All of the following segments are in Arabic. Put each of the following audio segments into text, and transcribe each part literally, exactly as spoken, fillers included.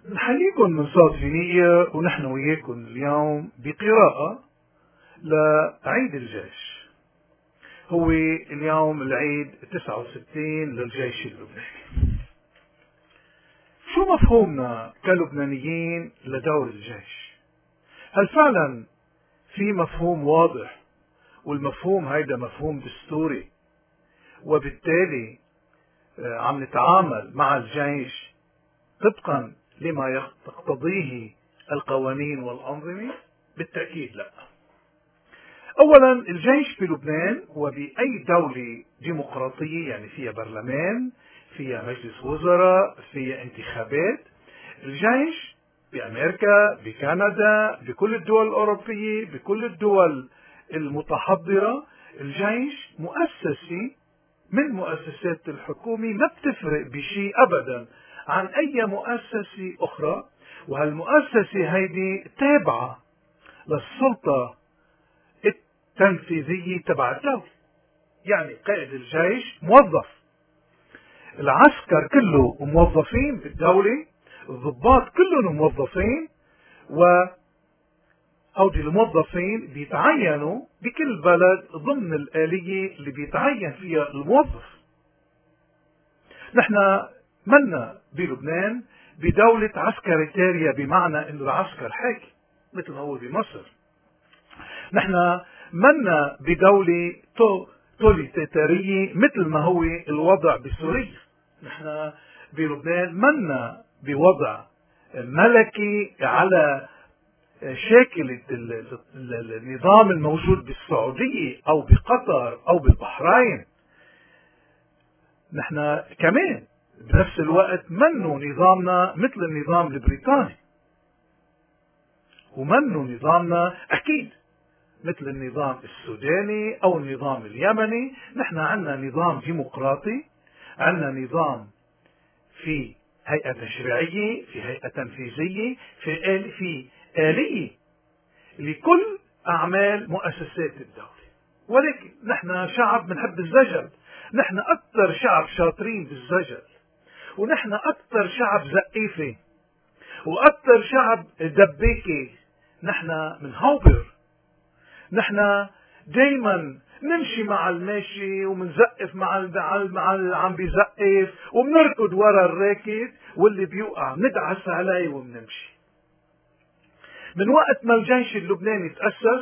نحييكم من صوت فينية، ونحن وياكم اليوم بقراءة لعيد الجيش. هو اليوم العيد تسعة وستين للجيش اللبناني. شو مفهومنا كلبنانيين لدور الجيش؟ هل فعلا في مفهوم واضح، والمفهوم هيدا مفهوم دستوري، وبالتالي عم نتعامل مع الجيش طبقا لما تقتضيه القوانين والأنظمة؟ بالتأكيد لا. أولا، الجيش في لبنان وبأي دولة ديمقراطية، يعني فيها برلمان، فيها مجلس وزراء، فيها انتخابات. الجيش بأمريكا، بكندا، بكل الدول الأوروبية، بكل الدول المتحضرة، الجيش مؤسسة من مؤسسات الحكومة، ما بتفرق بشيء أبدا عن أي مؤسسة أخرى. وهالمؤسسة هيدي تابعة للسلطة التنفيذية تبع الدولة. يعني قائد الجيش موظف، العسكر كله موظفين بالدولة، الضباط كلهم موظفين، وهودي الموظفين بيتعينوا بكل بلد ضمن الآلية اللي بيتعين فيها الموظف. نحن منا بلبنان بدولة عسكريتارية، بمعنى انه العسكر حاكم مثل ما هو بمصر. نحن منا بدولة توليتارية مثل ما هو الوضع بسوريا. نحن بلبنان منا بوضع ملكي على شاكلة النظام الموجود بالسعودية أو بقطر أو بالبحرين. نحن كمان بنفس الوقت منه نظامنا مثل النظام البريطاني، ومنه نظامنا أكيد مثل النظام السوداني أو النظام اليمني. نحن عندنا نظام ديمقراطي، عندنا نظام في هيئة تشريعية، في هيئة تنفيذية، في آل في آلية لكل أعمال مؤسسات الدولة. ولكن نحن شعب بنحب الزجل، نحن أكثر شعب شاطرين بالزجل، ونحن أكثر شعب زقيفة، وأكثر شعب دبيكي. نحن منهوبر، نحن دايما نمشي مع الماشي، ومنزقف مع مع اللي عم بيزقف، وبنركض ورا الراكد، واللي بيوقع ندعس عليه وبنمشي. من وقت ما الجيش اللبناني تأسس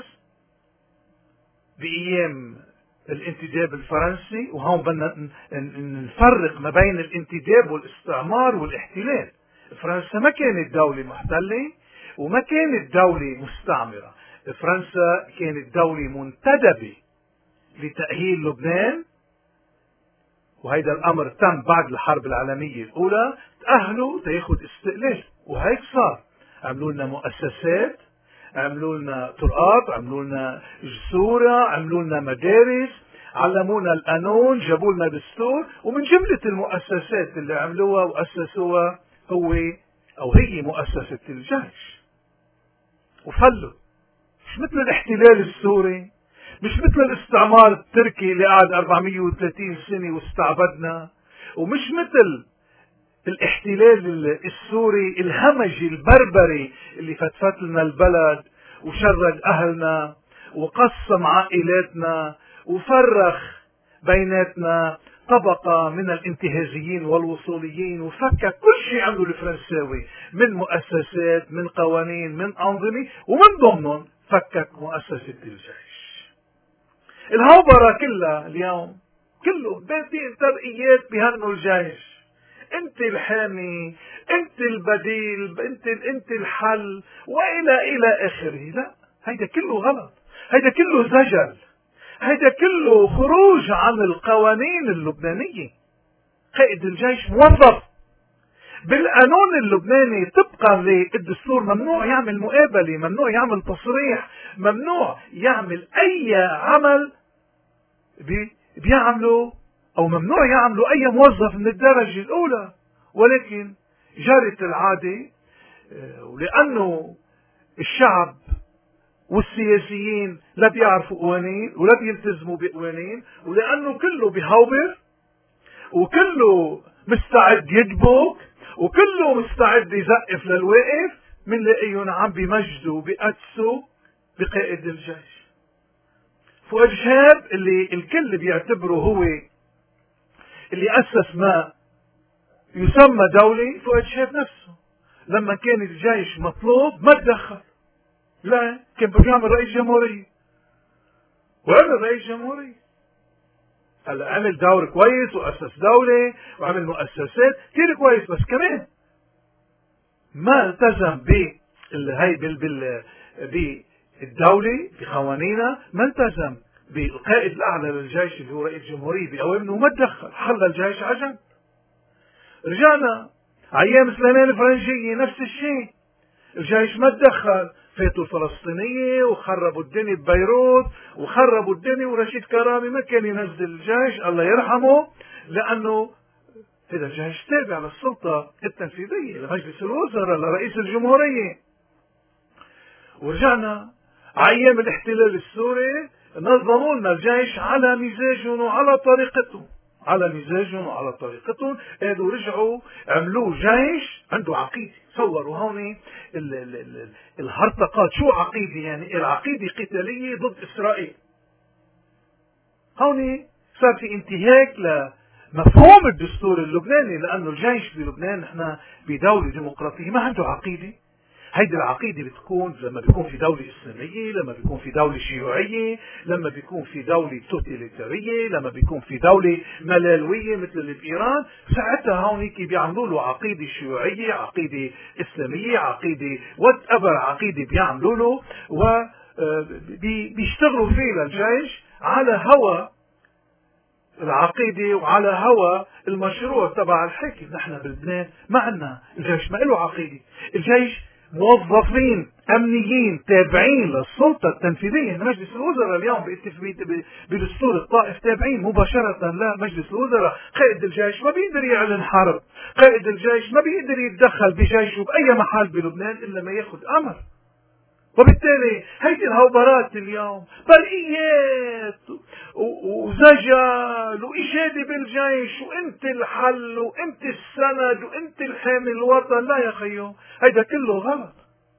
بأيام الانتداب الفرنسي، وهون بدنا نفرق ما بين الانتداب والاستعمار والاحتلال. فرنسا ما كانت دولة محتلة وما كانت دولة مستعمرة. فرنسا كانت دولة منتدبة لتأهيل لبنان، وهيدا الأمر تم بعد الحرب العالمية الأولى. تأهلوا تاخد استقلال، وهيك صار. عملوا لنا مؤسسات، عملوا لنا طرقات، عملوا لنا جسورة، عملوا لنا مدارس، علمونا القانون، جابوا لنا دستور. ومن جملة المؤسسات اللي عملوها وأسسوها هو أو هي مؤسسة الجيش. وفلوا، مش مثل الاحتلال السوري، مش مثل الاستعمار التركي اللي قعد أربعمية وثلاثين سنة واستعبدنا، ومش مثل الاحتلال السوري الهمجي البربري اللي فتفت لنا البلد وشرد أهلنا وقسم عائلاتنا وفرخ بيناتنا طبقة من الانتهازيين والوصوليين، وفكك كل شيء عمله الفرنساوي من مؤسسات، من قوانين، من أنظمة، ومن ضمنهم فكك مؤسسة الجيش. الهوبرة كلها اليوم كله بين ترقيات بهنوا الجيش. انت الحامي، انت البديل، انت انت الحل، والى الى اخره. لا، هيدا كله غلط، هيدا كله زجل، هيدا كله خروج عن القوانين اللبنانية. قائد الجيش موظف بالقانون اللبناني طبقا للدستور، ممنوع يعمل مقابلة، ممنوع يعمل تصريح، ممنوع يعمل اي عمل بي بيعمله او ممنوع يعمله اي موظف من الدرجة الاولى. ولكن جرت العادة، ولانه الشعب والسياسيين لا بيعرفوا قوانين ولا بيلتزموا بقوانين، ولانه كله بهوبر وكله مستعد يدبك وكله مستعد يزقف للواقف، منلاقيهم عم بمجدوا بقدسوا بقائد الجيش. فؤاد شهاب اللي الكل بيعتبره هو اللي أسس ما يسمى دولة، فؤاد شهاب نفسه لما كان الجيش مطلوب ما تدخل، لا كان بده يعمل رئيس جمهورية وعمل رئيس جمهورية. هلا عمل دور كويس وأسس دولة وعمل مؤسسات كثير كويس، بس كمان ما التزم بال هي بال بال بالدولة بقوانينها، ما التزم بالقائد الأعلى للجيش اللي هو رئيس جمهورية بأوامره وما تدخل، حل الجيش عجب. رجعنا أيام سليمان الفرنجية نفس الشيء، الجيش ما تدخل، فاتوا الفلسطينية وخربوا الدنيا ببيروت وخربوا الدنيا، ورشيد كرامي ما كان ينزل الجيش الله يرحمه، لأنه هذا الجيش تابع للسلطة التنفيذية لمجلس الوزراء لرئيس الجمهورية. ورجعنا أيام الاحتلال السوري نظموا لنا الجيش على مزاجهم وعلى طريقتهم، على مزاجهم وعلى طريقتهم، قالوا رجعوا عملوه جيش عنده عقيدة. صوروا هون الهرطقات، شو عقيدة؟ يعني العقيدة قتالية ضد إسرائيل. هون صار في انتهاك لمفهوم الدستور اللبناني، لأنه الجيش بلبنان نحن بدولة ديمقراطية ما عنده عقيدة. هيدي العقيدة بتكون لما بيكون في دولة إسلامية، لما بيكون في دولة شيوعية، لما بيكون في دولة توتاليتارية، لما بيكون في دولة ملالوية مثل اللي بإيران، ساعتها هونيك بيعملوا له عقيدة شيوعية، عقيدة إسلامية، عقيدة وات ايفر عقيدة بيعملوا له، وبيشتغلوا فيه للجيش على هوى العقيدة وعلى هوى المشروع تبع الحكم. نحن بلبنان ما عنا الجيش، ما له عقيدة، الجيش موظفين أمنيين تابعين للسلطة التنفيذية. مجلس الوزراء اليوم بدستور الطائف تابعين مباشرة لمجلس الوزراء. قائد الجيش ما بيقدر يعلن حرب، قائد الجيش ما بيقدر يتدخل بجيشه بأي محل بلبنان إلا ما ياخد أمر. وبالتالي هيدي الهوبرات اليوم برقيات وزجل وإشادة بالجيش وانت الحل وانت السند وانت الحامي الوطن، لا يا خيو، هيدا كله غلط.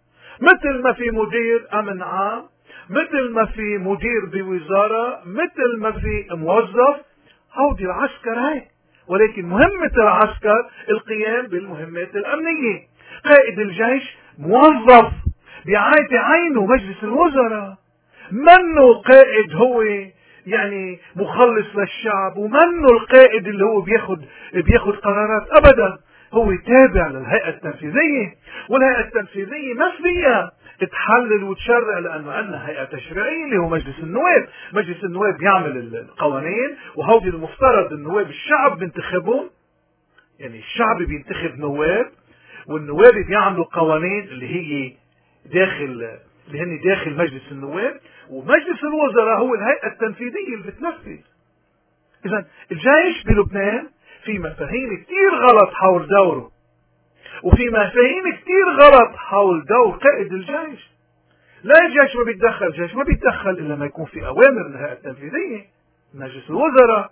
مثل ما في مدير أمن عام، مثل ما في مدير بوزارة، مثل ما في موظف، هودي العسكر هاي، ولكن مهمة العسكر القيام بالمهمات الأمنية. قائد الجيش موظف بعينه عينه مجلس الوزراء، منه قائد هو يعني مخلص للشعب، ومنه القائد اللي هو بياخد بياخد قرارات ابدا، هو تابع للهيئة التنفيذية، والهيئة التنفيذية ما فيها تحلل وتشرع، لانه عندنا هيئة تشريعية اللي هو مجلس النواب. مجلس النواب بيعمل القوانين، وهودي المفترض النواب الشعب بينتخبهم، يعني الشعب بينتخب نواب، والنواب بيعملوا قوانين اللي هي داخل اللي هن داخل مجلس النواب، ومجلس الوزراء هو الهيئة التنفيذية اللي بتنفذ. إذا الجيش بلبنان في مفاهيم كتير غلط حول دوره، وفي مفاهيم كتير غلط حول دور قائد الجيش. لا الجيش ما بيتدخل، الجيش ما بيتدخل إلا ما يكون في أوامر من الهيئة التنفيذية مجلس الوزراء.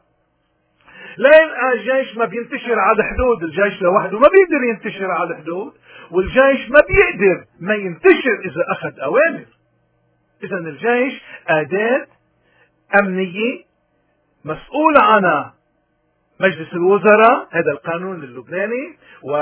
لا الجيش ما بينتشر على الحدود، الجيش لوحده ما بيقدر ينتشر على الحدود، والجيش ما بيقدر ما ينتشر إذا أخذ أوامر. إذا الجيش أداة أمنية مسؤول عنها مجلس الوزراء، هذا القانون اللبناني،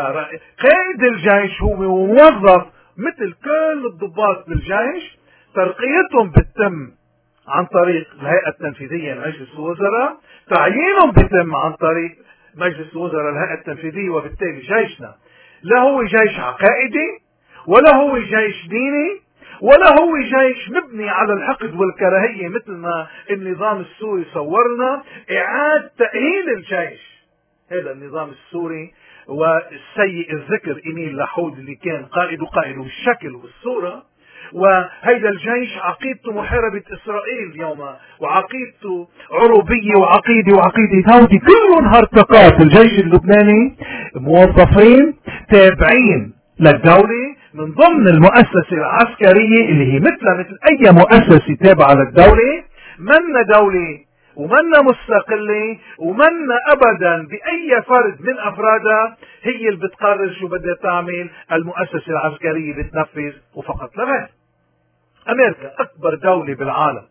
وقائد الجيش هو موظف مثل كل الضباط بالجيش، ترقيتهم بتتم عن طريق الهيئة التنفيذية لمجلس الوزراء، تعيينهم بيتم عن طريق مجلس الوزراء الهيئة التنفيذية. وبالتالي جيشنا لا هو جيش عقائدي، ولا هو جيش ديني، ولا هو جيش مبني على الحقد والكراهية مثل ما النظام السوري صورنا. إعادة تأهيل الجيش، هذا النظام السوري والسيء الذكر إميل لحود اللي كان قائد قائد بالشكل والصورة، وهيدا الجيش عقيدته محاربة إسرائيل اليوم، وعقيدته عروبية وعقيدة وعقيدة هودي كلهم هرطقات. الجيش اللبناني موظفين تابعين للدولة من ضمن المؤسسة العسكرية اللي هي مثل مثل أي مؤسسة تابعة للدولة، من دولة ومنا مستقلة ومنا أبدا بأي فرد من أفرادها هي اللي بتقرر شو بدها تعمل. المؤسسة العسكرية بتنفذ وفقط لا غير. أمريكا أكبر دولة بالعالم،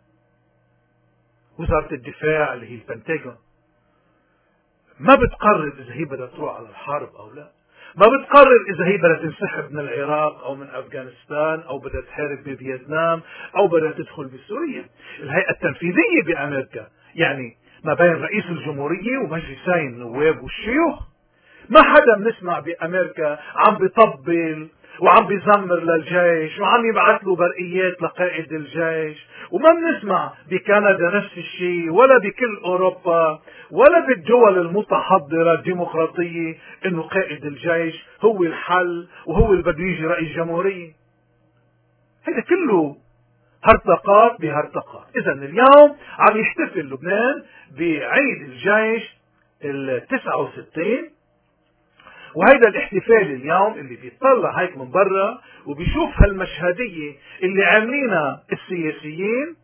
وزارة الدفاع اللي هي البنتاغون ما بتقرر إذا هي بدها تروح على الحرب أو لا، ما بتقرر إذا هي بدها تنسحب من العراق أو من أفغانستان أو بدها تحارب بفيتنام أو بدها تدخل بسوريا. الهيئة التنفيذية بأمريكا يعني ما بين رئيس الجمهورية ومجلسي النواب والشيوخ. ما حدا بنسمع بأمريكا عم بيطبل وعم بيزمر للجيش وعم يبعث له برقيات لقائد الجيش. وما بنسمع بكندا نفس الشيء، ولا بكل أوروبا، ولا بالدول المتحضرة الديمقراطية إنه قائد الجيش هو الحل وهو اللي بده يجي رئيس جمهورية. هذا كله هرطقات بهرطقات. إذا اليوم عم يحتفل لبنان بعيد الجيش التسعة وستين، وهيدا الاحتفال اليوم اللي بيطلع هيك من برا وبيشوف هالمشهدية اللي عاملينها السياسيين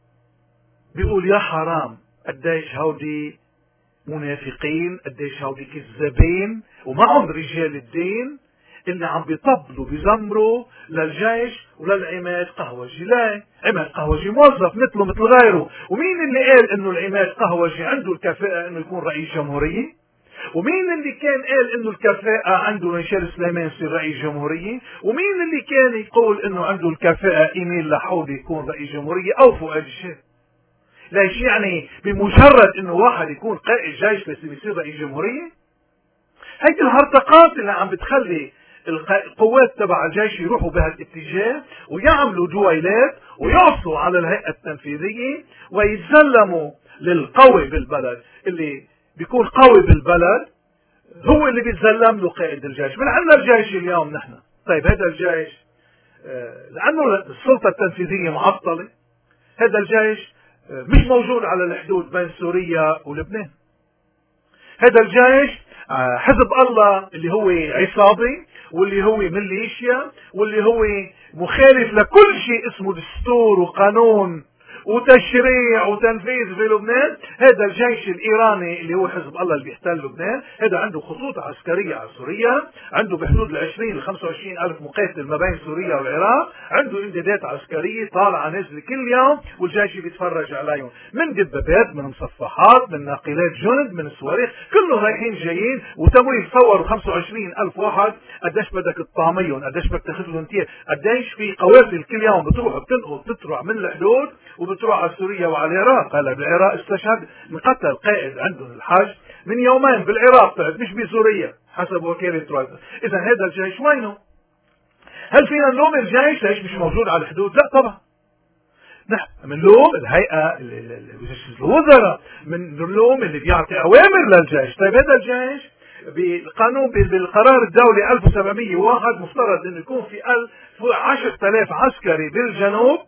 بيقول يا حرام قديش هودي منافقين، قديش هودي كذابين ومعهم رجال الدين اللي عم بيطبلوا بيزمروا للجيش وللعماد قهوجي. لا، عماد قهوجي موظف مثله مثل غيره. ومين اللي قال انه العماد قهوجي عنده الكفاءة انه يكون رئيس جمهورية؟ ومين اللي كان قال انه الكفاءة عنده ميشيل سليمان يصير رئيس جمهورية؟ ومين اللي كان يقول انه عنده الكفاءة ايميل لحود يكون رئيس جمهورية او فؤاد الشاذ؟ ليش يعني بمجرد انه واحد يكون قائد جيش لازم يصير رئيس جمهورية؟ هيدي الهرطقات اللي عم بتخلي القوات تبع الجيش يروحوا بهالاتجاه ويعملوا دويلات ويعصوا على الهيئة التنفيذية ويتسلموا للقوي بالبلد. اللي بيكون قوي بالبلد هو اللي بيتسلم له قائد الجيش. من عندنا الجيش اليوم نحن. طيب هذا الجيش لأنه السلطة التنفيذية معطلة، هذا الجيش مش موجود على الحدود بين سوريا ولبنان. هذا الجيش حزب الله اللي هو عصابي واللي هو ميليشيا واللي هو مخالف لكل شيء اسمه دستور وقانون وتشريع وتنفيذ في لبنان. هذا الجيش الإيراني اللي هو حزب الله اللي بيحتل لبنان، هذا عنده خطوط عسكرية على سوريا، عنده بحدود العشرين لخمسة وعشرين ألف مقاتل ما بين سوريا والعراق، عنده امدادات عسكرية طالعة نازلة كل يوم والجيش بيتفرج عليهم من دبابات، من مصفحات، من ناقلات جند، من الصواريخ، كلهم رايحين جايين وتمويل. تصوروا خمسة وعشرين ألف واحد قديش بدك تطعميهم، قديش بدك تاخذ لهم تير، قديش في قوافل كل يوم بتروح بتنقل بتطلع من الحدود وبتروح على سوريا وعلى العراق. هلا بالعراق استشهد انقتل قائد عندهم الحاج من يومين بالعراق، طلعت مش بسوريا حسب وكالة رويترز. اذا هذا الجيش وينه؟ هل فينا نلوم الجيش ليش مش موجود على الحدود؟ لا طبعا. نحن بنلوم الهيئة الوزراء، بنلوم اللي بيعطي اوامر للجيش. طيب هذا الجيش بالقانون بالقرار الدولي ألف وسبعمية وواحد مفترض انه يكون في عشرة آلاف عسكري بالجنوب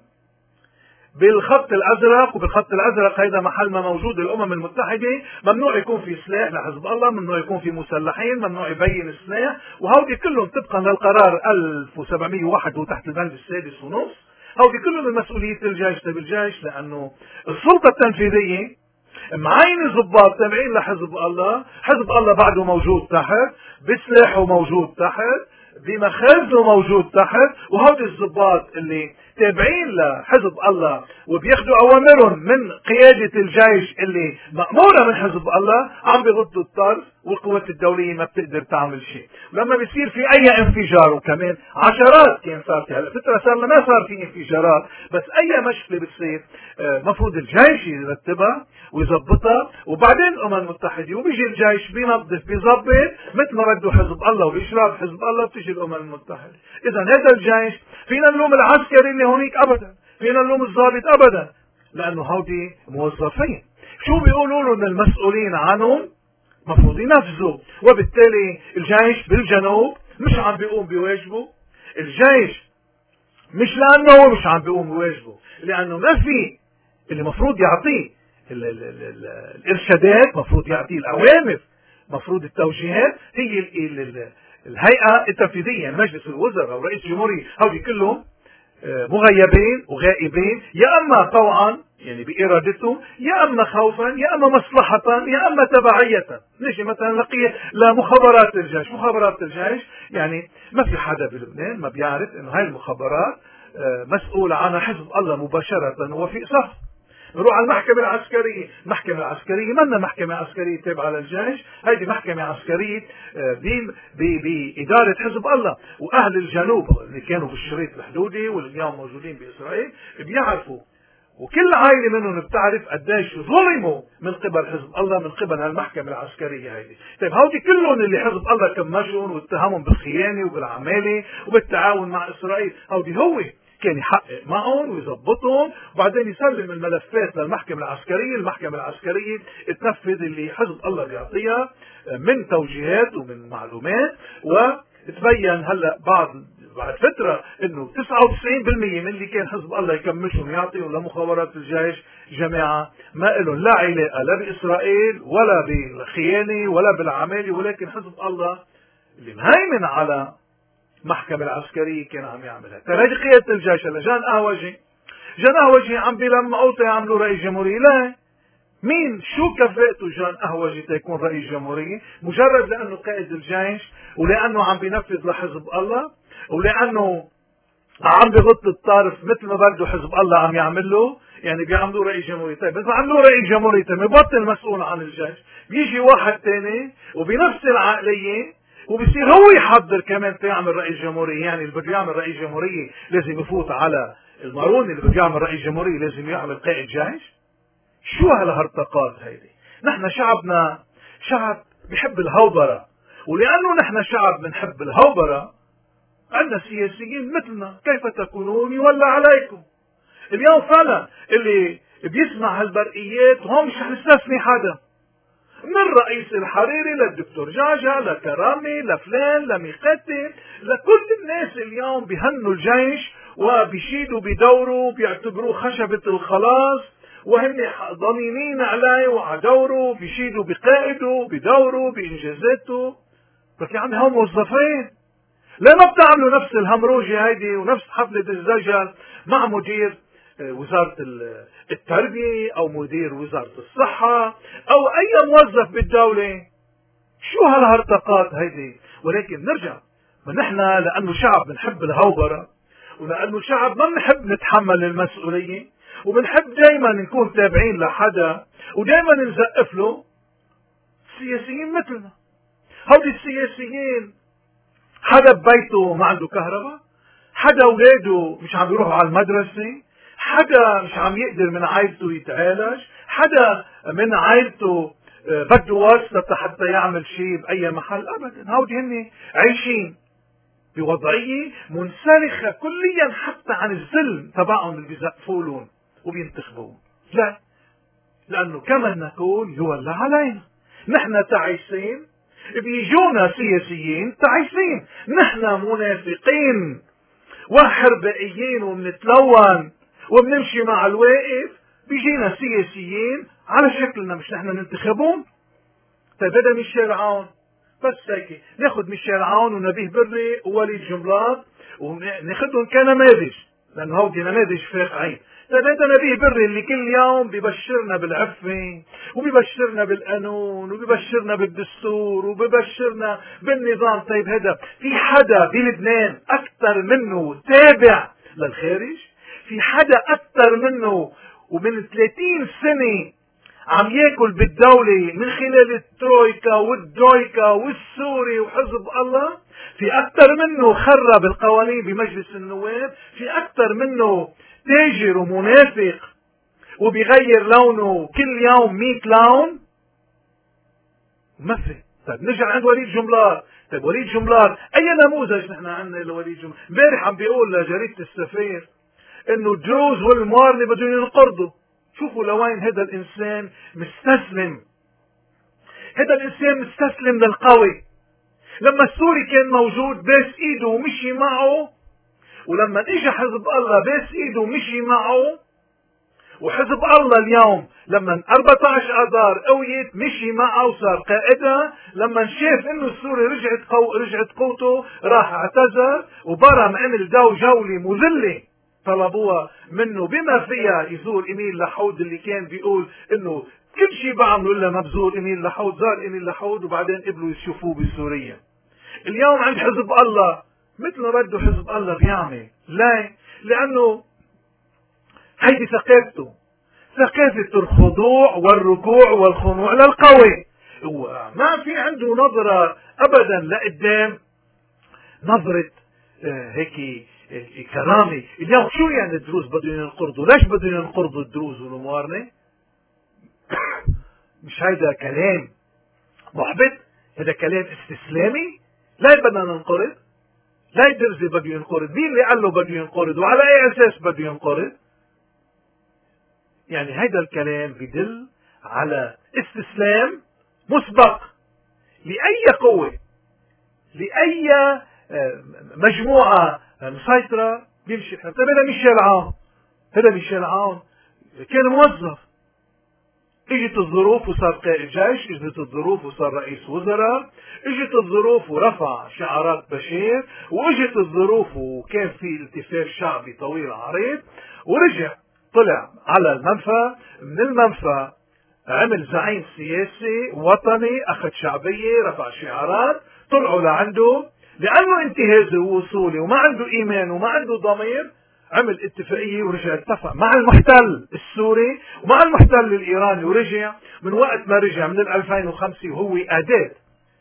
بالخط الازرق، وبالخط الازرق هيدا محل ما موجود الامم المتحده. ممنوع يكون في سلاح لحزب الله، ممنوع يكون في مسلحين، ممنوع يبين السلاح، وهودي كلهم طبقا للقرار ألف وسبعمية وواحد وتحت البند السادس ونص. هودي كلهم من مسؤوليه الجيش. طيب الجيش لانه السلطه التنفيذيه معين ضباط تابعين لحزب الله، حزب الله بعده موجود تحت، بسلاحه موجود تحت، بمخازنه موجود تحت، وهودي الضباط اللي تابعين لحزب الله وبياخدوا اوامرهم من قيادة الجيش اللي مأمورة من حزب الله عم بيغضوا الطرف، والقوات الدولية ما بتقدر تعمل شيء. لما بيصير في اي انفجار، وكمان عشرات كان صار في هلا فترة صار ما صار في انفجارات، بس اي مشكلة بتصير مفروض الجيش يرتبها ويظبطها، وبعدين الامم المتحدة وبيجي الجيش بينظف بيظبط مثل ما بده حزب الله وبإشراف حزب الله بتيجي الامم المتحدة. اذا هذا الجيش فينا نلوم العسكري اللي هونيك ابدا، فينا نلوم الضابط ابدا، لانه هودي موظفين. شو بيقولوا له ان المسؤولين عنهم مفروض ينفذوا، وبالتالي الجيش بالجنوب مش عم بيقوم بواجبه. الجيش مش لانه هو مش عم بيقوم بواجبه، لانه ما في اللي مفروض يعطيه ال ال ال ال الارشادات، مفروض يعطيه الاوامر، مفروض التوجيهات. هي ال ال ال الهيئة التنفيذية، مجلس الوزراء ورئيس الجمهورية، هودي كلهم مغيبين وغائبين، يا اما طوعا يعني بإرادته، يا اما خوفا، يا اما مصلحة، يا اما تبعية. نجي مثلا نقي لمخابرات الجيش. مخابرات الجيش يعني ما في حدا بلبنان ما بيعرف انه هاي المخابرات مسؤول عنها حزب الله مباشرة وفي صف. نروح على المحكمة العسكرية. المحكمة العسكرية منا محكمة عسكرية تابعة للجيش، هيدي محكمة عسكرية بإدارة حزب الله. وأهل الجنوب اللي كانوا بالشريط الحدودي واللي اليوم موجودين بإسرائيل بيعرفوا، وكل عائلة منهم بتعرف قديش ظلموا من قبل حزب الله من قبل هالمحكمة العسكرية هيدي. طيب هودي كلهم اللي حزب الله كمشهم واتهمهم بالخيانة وبالعمالة وبالتعاون مع إسرائيل، هودي هو كان يحقق معهم ويضبطهم وبعدين يسلم الملفات للمحكمة العسكرية. المحكمة العسكرية تنفذ اللي حزب الله بيعطيها من توجيهات ومن معلومات. وتبين هلا بعد بعد فترة انه تسعة وتسعين بالمئة من اللي كان حزب الله يكمشهم يعطيهم لمخابرات الجيش جماعة ما لهم لا علاقة لا بإسرائيل ولا بالخيانة ولا بالعمالة، ولكن حزب الله اللي مهيمن على المحكمة العسكرية كان عم يعملها. ترى هذه قيادة الجيش. هلا جان قهوجي جان قهوجي عم بيلمعوا يعملوا رئيس جمهورية. لا، مين شو كفاءته جان قهوجي تيكون رئيس جمهورية؟ مجرد لأنه قائد الجيش ولأنه عم بينفذ لحزب الله ولأنه عم بغط الطرف مثل ما بده حزب الله عم يعمل له، يعني بيعملوا رئيس جمهورية. طيب بس عملوا رئيس جمهورية ببطل مسؤول عن الجيش، بيجي واحد تاني وبنفس العقلية وبصير هو يحضر كمان تيعمل رئيس جمهورية. يعني اللي بده يعمل رئيس جمهورية لازم يفوت على المارون، اللي بده يعمل رئيس جمهورية لازم يعمل قائد جيش. شو هالهرطقات هيدي؟ نحن شعبنا شعب بحب الهوبرة، ولأنه نحن شعب بنحب الهوبرة عندنا سياسيين مثلنا. كيف تكونون يولى عليكم. اليوم فعلا اللي بيسمع هالبرقيات وهون مش رح نستثني حدا، من الرئيس الحريري للدكتور جاجا لكرامي لفلان لميقاتي لكل الناس اليوم بيهنوا الجيش وبيشيدوا بدوره بيعتبروه خشبة الخلاص وهن ضمينين عليه وعلى دوره، بيشيدوا بقائده بدوره بإنجازاته. بس يا عمي هم موظفين. لا ما بتعملوا نفس الهمروجة هيدي ونفس حفلة الزجل مع مدير وزارة التربية أو مدير وزارة الصحة أو أي موظف بالدولة. شو هالهرطقات هيدي؟ ولكن نرجع، ما نحن لأنه شعب بنحب الهوبرة ولأنه شعب ما بنحب نتحمل المسؤولية وبنحب دايما نكون تابعين لحدا ودايما نزقف له. السياسيين مثلنا، هودي السياسيين حدا ببيته ما عنده كهرباء، حدا اولاده مش عم يروحوا على المدرسة، حدا مش عم يقدر من عائلته يتعالج، حدا من عائلته بده واسطة حتى يعمل شيء بأي محل. أبدا، هودي هن عايشين بوضعية منسلخة كليا حتى عن الظلم تبعهم اللي بيزقفولون وبينتخبون. لا، لأنه كما نقول يولى علينا. نحن تعيسين، بيجونا سياسيين تعيسين. نحن منافقين وحربائيين وبنتلون وبنمشي مع الواقف، بيجينا سياسيين على شكلنا مش نحن ننتخبون. طيب هذا ميشيل عون بس هيك ناخذ ميشيل عون ونبيه بري ووليد جملات وناخذهم كنماذج لانه هودي نماذج فاقعين. طيب هذا نبيه بري اللي كل يوم ببشرنا بالعفة وببشرنا بالقانون وببشرنا بالدستور وببشرنا بالنظام. طيب هذا في حدا بلبنان اكثر منه تابع للخارج؟ في حدا اكثر منه ومن ثلاثين سنة عم ياكل بالدولة من خلال الترويكا والدويكا والسوري وحزب الله؟ في اكثر منه خرب القوانين بمجلس النواب؟ في اكثر منه تاجر ومنافق وبيغير لونه كل يوم مئة لون؟ ما في. طيب نرجع عند وليد جملات. طيب وليد جملات اي نموذج نحن عندنا لوليد جملات؟ امبارح عم بيقول لجريدة السفير انه الدروز والموارنة بدهم ينقرضوا. شوفوا لوين هذا الانسان مستسلم. هذا الانسان مستسلم للقوي. لما السوري كان موجود باس ايده ومشي معه، ولما اجى حزب الله باس ايده ومشي معه، وحزب الله اليوم لما أربعة عشر اذار قويت مشي معه وصار قائدها. لما شاف انه السوري رجعت قو... رجعت قوته راح اعتذر وبرم عمل دو جولة مذلة طلبوها منه بما فيها يزور إيميل لحود اللي كان بيقول إنه كل شيء بعمله إلا ما بزور إيميل لحود. زار إيميل لحود وبعدين قبلوا يشوفوه بسوريا. اليوم عند حزب الله مثل ما بده حزب الله بيعمل. ليه؟ لأنه هيدي ثقافته، ثقافة الخضوع والركوع والخنوع للقوي. ما في عنده نظرة أبدا لقدام، نظرة آه هيك آه كرامة. اليوم شو يعني الدروز بدهم ينقرضوا؟ ليش بدهم ينقرضوا الدروز والموارنة؟ مش هيدا كلام محبط؟ هذا كلام استسلامي؟ لا بدنا ننقرض؟ لا الدرزي بده ينقرض؟ مين اللي قال له بده ينقرض؟ وعلى أي أساس بده ينقرض؟ يعني هيدا الكلام بدل على استسلام مسبق لأي قوة، لأي مجموعة مسيطرة بيمشي. طيب هذا ميشيل عون، هذا ميشيل عون كان موظف، اجت الظروف وصار قائد جيش، اجت الظروف وصار رئيس وزراء، اجت الظروف ورفع شعارات بشير، واجت الظروف وكان في التفاف شعبي طويل عريض، ورجع طلع على المنفى. من المنفى عمل زعيم سياسي وطني، اخذ شعبية، رفع شعارات، طلعوا لعنده لانه انتهازي ووصولي وما عنده ايمان وما عنده ضمير. عمل اتفاقية ورجع اتفق مع المحتل السوري ومع المحتل الايراني، ورجع من وقت ما رجع من ألفين وخمسة وهو اداة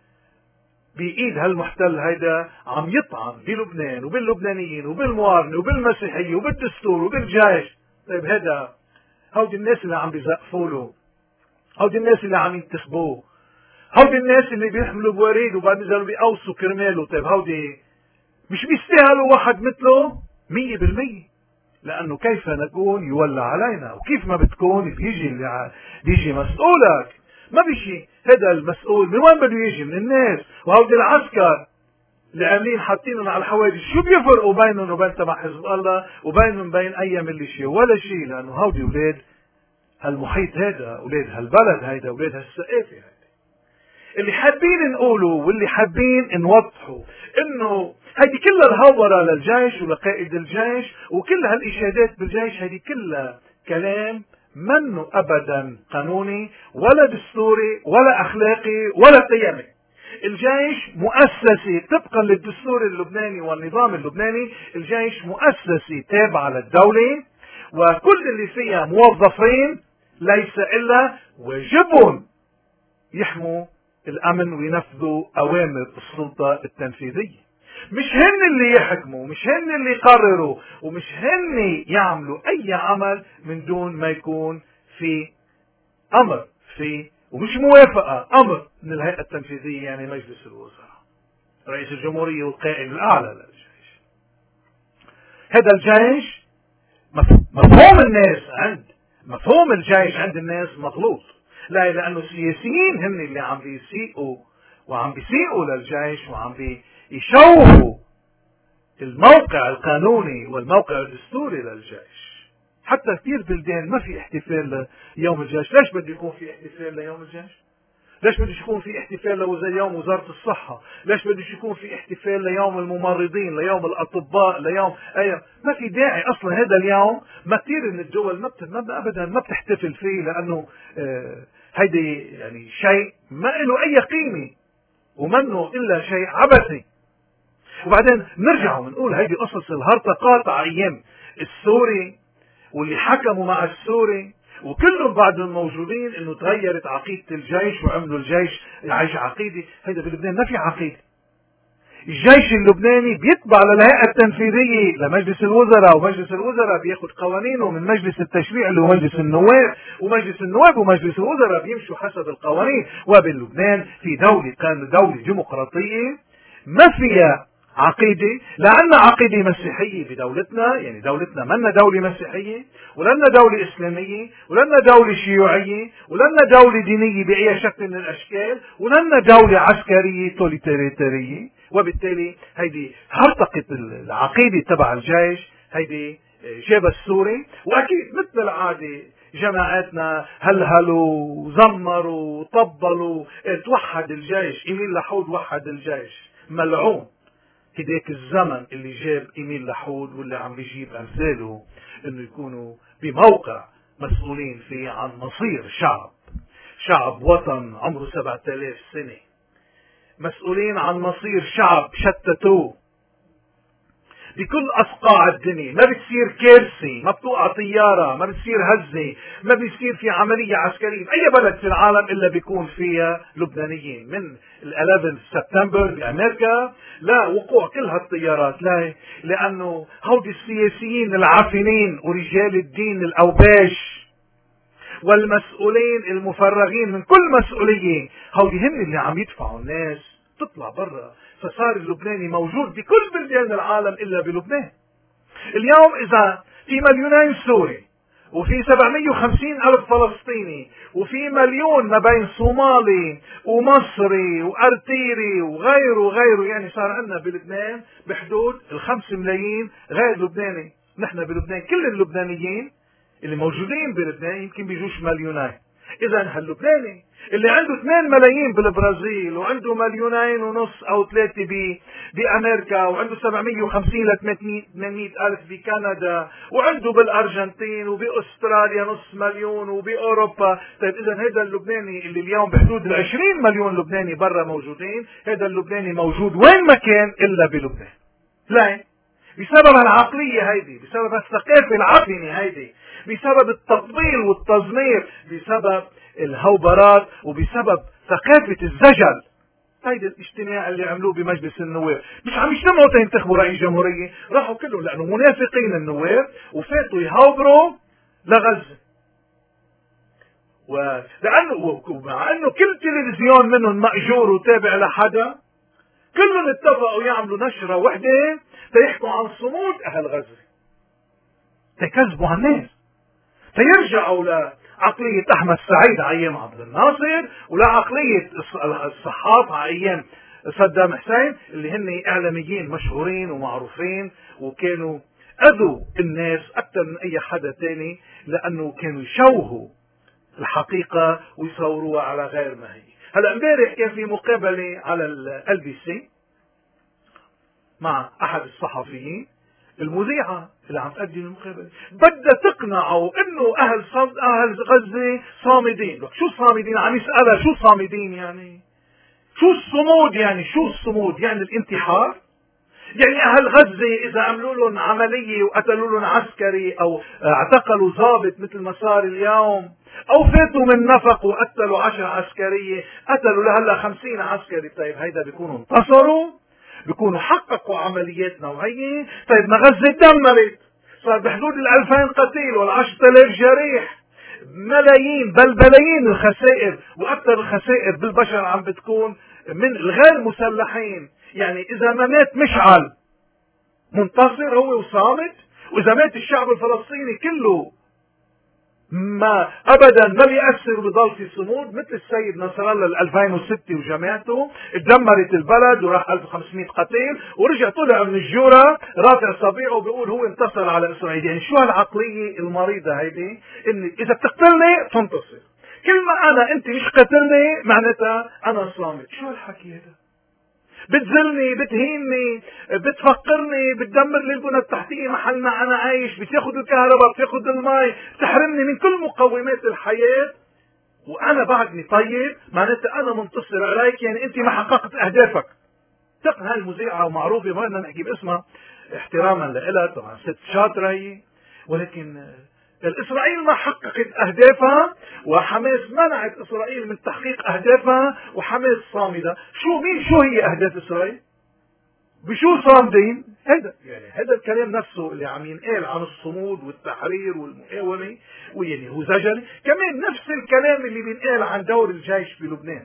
بايد هالمحتل هيدا عم يطعن بلبنان وباللبنانيين وبالموارنة وبالمسيحية وبالدستور وبالجيش. طيب هذا هودي الناس اللي عم بيزقفوا له، هودي الناس اللي عم ينتخبوه، هودي الناس اللي بيحملوا بوريد وبعد بينزلوا بيقوصوا كرماله. طيب هودي مش بيستاهلوا واحد مثله مية بالمية؟ لأنه كيف نكون يولى علينا، وكيف ما بتكون بيجي اللي بيجي مسؤولك. ما بيجي هذا المسؤول من وين بده يجي؟ من الناس. وهودي العسكر اللي عاملين حاطينهم على الحوادث، شو بيفرقوا بينهم وبين تبع حزب الله وبينهم بين أي ميليشيا؟ ولا شيء، لأنه هودي أولاد هالمحيط هذا، أولاد هالبلد هيدا، أولاد هالثقافة هيدا. اللي حابين نقوله واللي حابين نوضحه انه هيدي كلها الهورة للجيش ولقائد الجيش وكل هالاشادات بالجيش، هيدي كلها كلام منه ابدا قانوني ولا دستوري ولا اخلاقي ولا قيمي. الجيش مؤسسة طبقا للدستور اللبناني والنظام اللبناني. الجيش مؤسسة تابعة للدولة، وكل اللي فيها موظفين ليس الا واجبهم يحموا الامن وينفذوا اوامر السلطة التنفيذية. مش هن اللي يحكموا، مش هن اللي يقرروا، ومش هن يعملوا اي عمل من دون ما يكون في امر في ومش موافقة امر من الهيئة التنفيذية، يعني مجلس الوزراء، رئيس الجمهورية والقائد الاعلى للجيش. هذا الجيش مفهوم الناس عند مفهوم الجيش عند الناس مغلوط. لا، لأنه السياسيين هن اللي عم بيسيئوا وعم بيسيئوا للجيش وعم بيشوهوا الموقع القانوني والموقع الدستوري للجيش. حتى كثير بلدان ما في احتفال ليوم الجيش. ليش بده يكون في احتفال ليوم الجيش؟ ليش بده يكون في احتفال ليوم وزارة الصحة؟ ليش بده يكون في احتفال ليوم الممرضين، ليوم الأطباء، ليوم أي؟ ما في داعي أصلا. هذا اليوم ما كثير من الدول ما, ما أبدا ما بتحتفل فيه، لأنه آه هيدي يعني شيء ما له أي قيمة ومنه إلا شيء عبثي. وبعدين نرجع ونقول هيدي قصص الهرطقات على أيام السوري واللي حكموا مع السوري وكلهم بعدهم موجودين، انه تغيرت عقيدة الجيش وعملوا الجيش عيش عقيدي. هيدا بلبنان ما في عقيدة. الجيش اللبناني بيتبع للهيئة التنفيذية لمجلس الوزراء، ومجلس الوزراء بياخد قوانينه من مجلس التشريع اللي هو مجلس النواب، ومجلس النواب ومجلس الوزراء بيمشوا حسب القوانين. وباللبنان في دولة كان دولة ديمقراطية ما فيها عقيدة، لأن عقيدة مسيحية بدولتنا، يعني دولتنا منا دولة مسيحية ولنا دولة إسلامية ولنا دولة شيوعية ولنا دولة دينية بأي شكل من الأشكال ولنا دولة عسكرية توليتارية. وبالتالي هيدي هرطقة العقيدة تبع الجيش، هيدي جابها السوري. وأكيد مثل العادة جماعاتنا هلهلوا زمروا طبلوا توحد الجيش. إيميل لحود وحد الجيش، ملعون. هداك الزمن اللي جاب إيميل لحود واللي عم بيجيب أمثاله إنه يكونوا بموقع مسؤولين فيه عن مصير شعب شعب وطن عمره سبعة آلاف سنة، مسؤولين عن مصير شعب شتتوه بكل أصقاع الدنيا. ما بتصير كارثة، ما بتوقع طيارة، ما بتصير هزة، ما بيصير في عملية عسكرية بأي بلد في العالم إلا بيكون فيها لبنانيين، من الألفن سبتمبر بأمريكا لا وقوع كل هالطيارات. لا، لأنه هودي السياسيين العافنين ورجال الدين الأوباش والمسؤولين المفرغين من كل مسؤولية، هودي هم اللي عم يدفعوا الناس تطلع برا. فصار اللبناني موجود بكل بلدان العالم إلا بلبنان. اليوم إذا في مليونين سوري وفي سبعمية وخمسين ألف فلسطيني وفي مليون ما بين صومالي ومصري وأرتيري وغيره وغيره، يعني صار عندنا بلبنان بحدود الخمس ملايين غير لبناني. نحن بلبنان كل اللبنانيين اللي موجودين بلبنان يمكن بيجوش مليونين. إذا هاللبناني اللي عنده اثنين ملايين بالبرازيل وعنده مليونين ونص أو ثلاثة بأمريكا وعنده سبعمية وخمسين ل ثمانمية ألف بكندا وعنده بالأرجنتين وبأستراليا نص مليون وبأوروبا. طيب إذا هذا اللبناني اللي اليوم بحدود العشرين مليون لبناني برا موجودين، هذا اللبناني موجود وين ما كان إلا بلبنان. لا، بسبب العقلية هيدي، بسبب الثقافة العفنة هيدي، بسبب التطبيل والتزمير، بسبب الهوبرات وبسبب ثقافة الزجل. هيدا الاجتماع اللي عملوه بمجلس النواب، مش عم يجتمعوا تينتخبوا رئيس جمهورية، راحوا كلهم لأنه منافقين النواب وفاتوا يهوبروا لغزة. ولأنه مع أنه كل تلفزيون منهم مأجور وتابع لحدا، كلهم اتفقوا يعملوا نشرة وحدة تيحكوا عن صمود أهل غزة، تكذبوا هالناس، فيرجعوا لعقلية أحمد سعيد على أيام عبد الناصر ولعقلية الصحات على أيام صدام حسين، اللي هن إعلاميين مشهورين ومعروفين وكانوا أذوا الناس أكثر من أي حدا تاني، لأنه كانوا يشوهوا الحقيقة ويصوروها على غير ما هي. هلا امبارح كان في مقابلة على ال بي سي مع أحد الصحفيين، المذيعة اللي عم تقدم المقابلة بدها تقنعوا انه اهل صد... اهل غزة صامدين. لك شو صامدين؟ عم يسألها شو صامدين يعني؟ شو الصمود يعني؟ شو الصمود يعني؟ الانتحار؟ يعني اهل غزة اذا عملوا لهم عملية وقتلوا لهم عسكري او اعتقلوا ضابط مثل ما صار اليوم، او فاتوا من نفق وقتلوا عشر عسكرية، قتلوا لهلا خمسين عسكري، طيب هيدا بيكونوا انتصروا؟ بيكونوا حققوا عمليات نوعية؟ طيب ما غزة دمرت، صار بحدود الألفين قتيل والعشرة آلاف جريح، ملايين بل بلايين الخسائر، وأكثر الخسائر بالبشر عم بتكون من الغير مسلحين. يعني إذا ما مات مشعل منتصر هو وصامت، وإذا مات الشعب الفلسطيني كله ما ابدا ما بيأثر بضل في صمود، مثل السيد نصر الله ال ألفين وستة وجماعته اتدمرت البلد وراح ألف وخمسمية قتيل ورجع طلع من الجورة رافع صبيعه وبيقول هو انتصر على اسرائيل. يعني شو هالعقلية المريضة هيدي؟ ان اذا بتقتلني تنتصر، كل ما انا انت مش قتلني معناتها انا صامت. شو هالحكي هذا؟ بتذلني، بتهيني، بتفقرني، بتدمر لي البنى التحتية محلنا أنا عايش، بتاخد الكهرباء، بتاخد الماء، بتحرمني من كل مقومات الحياة، وأنا بعدني طيب، معناتها أنا منتصر عليك، يعني أنت ما حققت أهدافك. تقن هاي المذيعة ومعروفة ما بدنا نحكي باسمها احتراما لها، طبعا ست شاطرة هي، ولكن إسرائيل ما حققت أهدافها، وحماس منعت إسرائيل من تحقيق أهدافها، وحماس صامدة. شو مين شو هي أهداف إسرائيل؟ بشو صامدين؟ هذا يعني هذا الكلام نفسه اللي عم ينقال عن الصمود والتحرير والمقاومة، ويعني هو زجل. كمان نفس الكلام اللي بينقال عن دور الجيش بلبنان.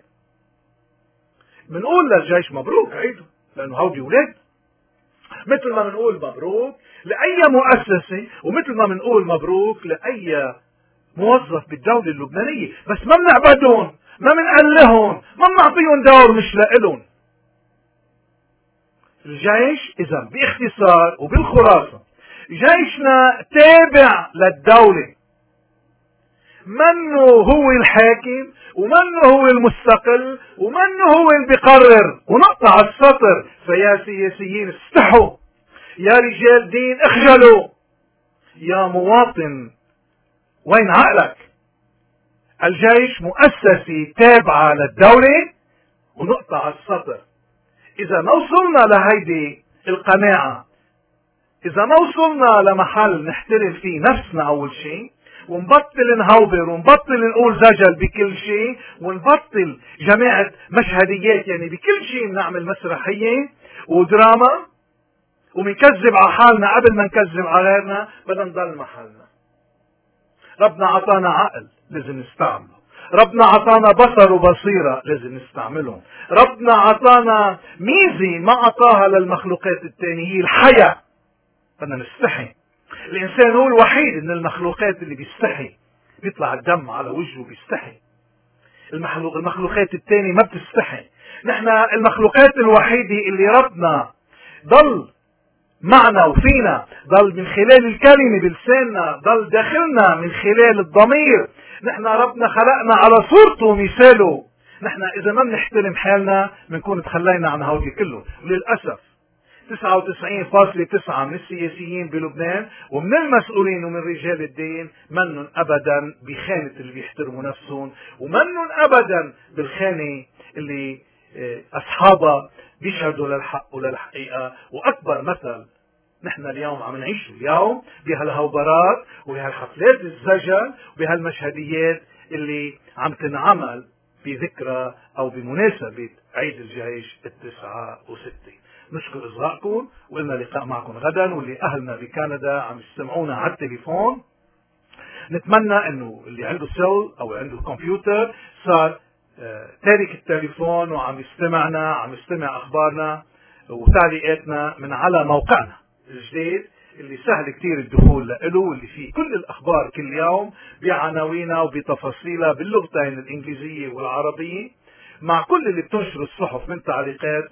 بنقول للجيش مبروك عيدوا، لأنه هودي أولاد، مثل ما بنقول مبروك لأي مؤسسة، ومثل ما بنقول مبروك لأي موظف بالدولة اللبنانية، بس ما بنعبدهم، ما بنقلهم، ما بنعطيهم دور مش لإلهم. الجيش إذا باختصار وبالخلاصة، جيشنا تابع للدولة، منه هو الحاكم، ومنه هو المستقل، ومنه هو اللي بيقرر. ونقطع السطر. فيا سياسيين استحوا، يا رجال دين اخجلوا، يا مواطن وين عقلك؟ الجيش مؤسسة تابعة للدولة. ونقطع السطر. إذا ما وصلنا لهيدي القناعة، إذا ما وصلنا لمحل نحترم فيه نفسنا أول شيء، ونبطل نهوبر، ونبطل نقول زجل بكل شيء، ونبطل جماعة مشهديات، يعني بكل شيء بنعمل مسرحية ودراما، ومنكذب على حالنا قبل ما نكذب على غيرنا، بدنا نضل محلنا. ربنا عطانا عقل لازم نستعمله، ربنا عطانا بصر وبصيرة لازم نستعملهم، ربنا عطانا ميزة ما عطاها للمخلوقات التانية، هي الحياة. بدنا نستحي. الإنسان هو الوحيد من المخلوقات اللي بيستحي، بيطلع الدم على وجهه بيستحي. المخلوق المخلوقات التانية ما بتستحي. نحن المخلوقات الوحيدة اللي ربنا ضل معنا وفينا، ضل من خلال الكلمة بلساننا، ضل داخلنا من خلال الضمير. نحن ربنا خلقنا على صورته ومثاله. نحن إذا ما بنحترم حالنا بنكون تخلينا عن هودي كله. وللأسف تسعة وتسعين فاصلة تسعة من السياسيين بلبنان ومن المسؤولين ومن رجال الدين منن أبدا بخانة اللي بيحترموا نفسهم، ومنن أبدا بالخانة اللي أصحابها بيشهدوا للحق وللحقيقة. وأكبر مثل نحن اليوم عم نعيشه اليوم بهالهوبرات وبهالحفلات الزجل وبهالمشهديات اللي عم تنعمل بذكرى أو بمناسبة عيد الجيش التسعة وستين. نشكر إصغائكم، وإلنا لقاء معكم غدا. واللي أهلنا بكندا عم يستمعونا على التليفون، نتمنى إنه اللي عنده سيل أو عنده كمبيوتر صار تارك التليفون وعم يستمعنا، عم يستمع أخبارنا وتعليقاتنا من على موقعنا الجديد اللي سهل كتير الدخول له، واللي فيه كل الأخبار كل يوم بعناوينها وبتفاصيلها باللغتين الإنجليزية والعربية، مع كل اللي بتنشر الصحف من تعليقات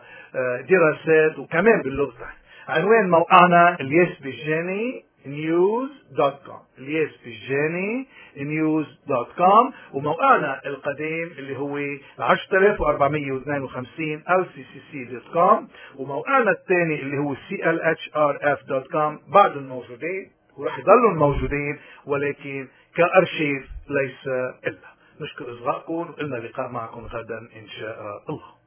ودراسات وكمان باللغتين. عنوان موقعنا الياس بجاني نيوز دوت كوم، الياس بجاني نيوز دوت كوم. وموقعنا القديم اللي هو عشرة آلاف وأربعمية واثنين وخمسين إل سي سي سي دوت كوم. وموقعنا الثاني اللي هو سي إل إتش آر إف دوت كوم بعدهم موجودين ورح يضلوا موجودين، ولكن كأرشيف ليس إلا. نشكر إصغائكم، وإلنا لقاء معكم غدا إن شاء الله.